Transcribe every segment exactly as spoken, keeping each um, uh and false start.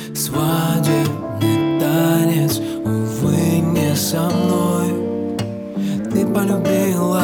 Свадебный танец, увы, не со мной. Ты полюбила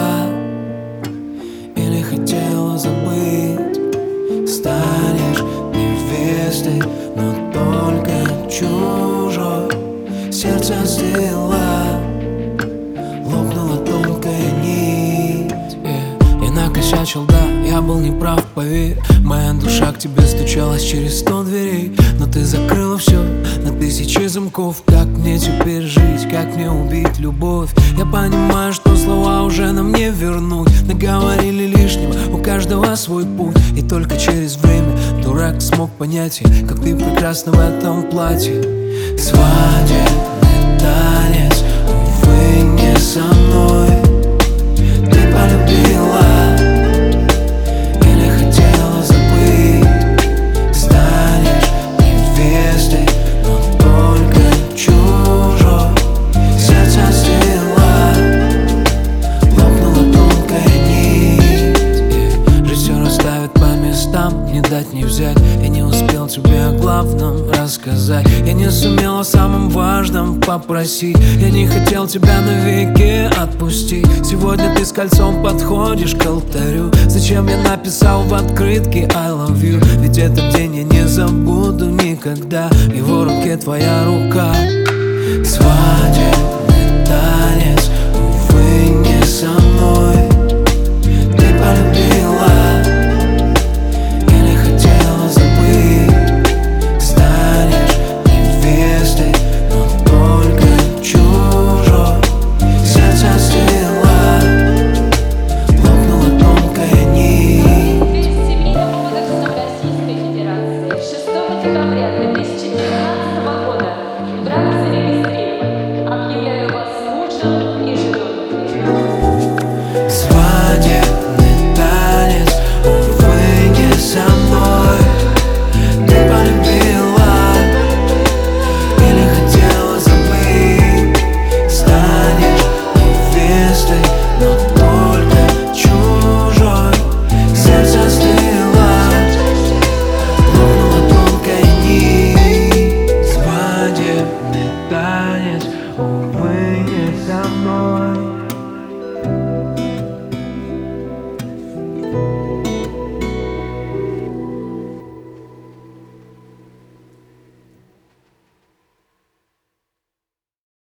или хотела забыть? Станешь невестой, но только чужой. Сердце остыло, лопнула тонкая нить. yeah. Я накосячил, да, я был неправ, поверь. Моя душа к тебе стучалась через сто дверей, но ты закрыла все на тысячи замков. Как мне теперь жить, как мне убить любовь? Я понимаю, что слова уже нам не вернуть. Наговорили лишнего, у каждого свой путь. И только через время дурак смог понять, как ты прекрасна в этом платье. Свадебный танец, увы, не со мной. Ты полюбила или хотела забыть? Станешь невестой, но только чужой. Сердце остыло, лопнула тонкая нить. yeah. Жизнь все расставит по местам, не дать не взять. Я не успел тебе о главном рассказать. Я не сумел о самом важном попросить. Я не хотел тебя навеки отпустить. Сегодня ты с кольцом подходишь к алтарю. Зачем я написал в открытке I love you? Ведь этот день я не забуду никогда. И в руке твоя рука. Свадебный танец, увы, не со мной. Ты полюбила